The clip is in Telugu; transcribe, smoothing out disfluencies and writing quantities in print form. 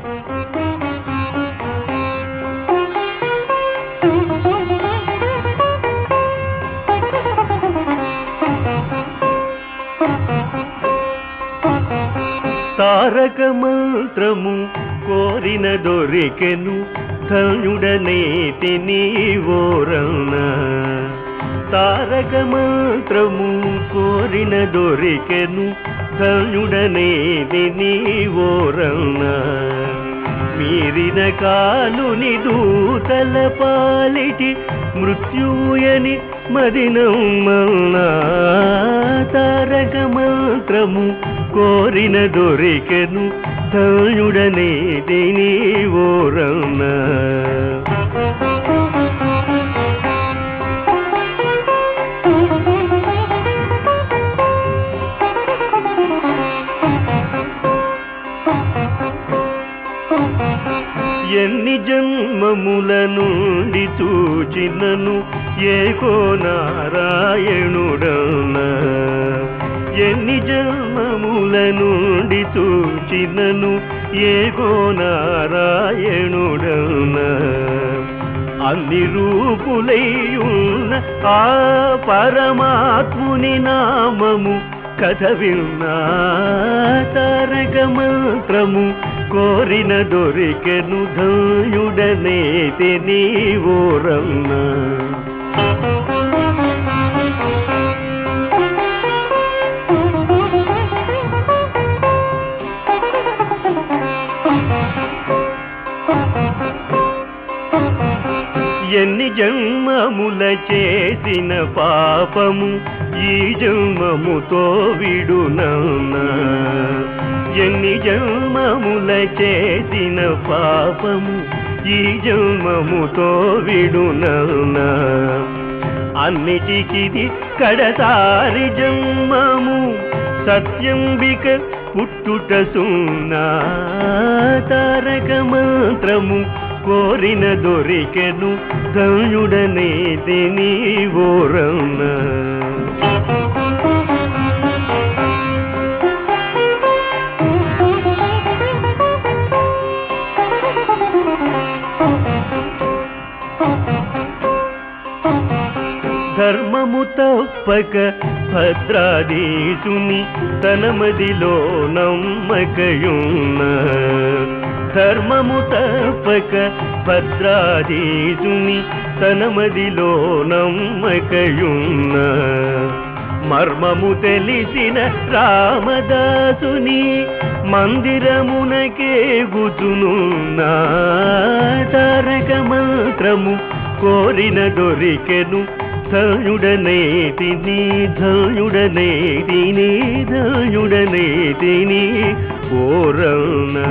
తారక మంత్రము కోరిన దొరికెను ధన్యుడనేతి నీవోరన్న. తారక మంత్రము కోరిన దొరికెను ధన్యుడనేతి నీవోరన్న. మీరిన కాలుని దూతల పాలిటి మృత్యుయని మదినమ్మన్నా. తారక మంత్రము కోరిన దొరికెను ధన్యుడనేది నీవోరన్న. ఎన్ని జన్మముల నుండి చూచినను ఏకో నారాయణుడన్న. ఎన్ని జన్మముల నుండి చూచినను ఏకో నారాయణుడన్న. అన్ని రూపులైయున్న ఆ పరమాత్ముని నామము కథ విన్నా. తారక మంత్రము కోరిన దొరికెను ధన్యుడనేతి నీవోరన్న. ఎన్ని జన్మముల చేసిన పాపము ఈ జన్మముతో విడునన్నా. ఎన్ని జన్మముల చేసిన పాపము ఈ జన్మముతో విడునన్నా. అన్నిటికిది కడసారి జన్మము సత్యంబిక పుట్టుట సున్నా. తారక మంత్రము కోరిన దొరికెను ధన్యుడనేది నీవోరన్న. ధర్మము తప్పక భద్రాధీశుని తనమదిలో నమ్మకయున్న. ధర్మము తప్పక భద్రాధీశుని తనమదిలో నమ్మకయున్న. మర్మము తెలిసిన రామదాసుని మందిరమునకే గుతునున్నా. తారక మంత్రము కోరిన దొరికెను ధన్యుడనేతి నీ ధన్యుడనేతి నీ ధన్యుడనేతి నీ ఓరన్న.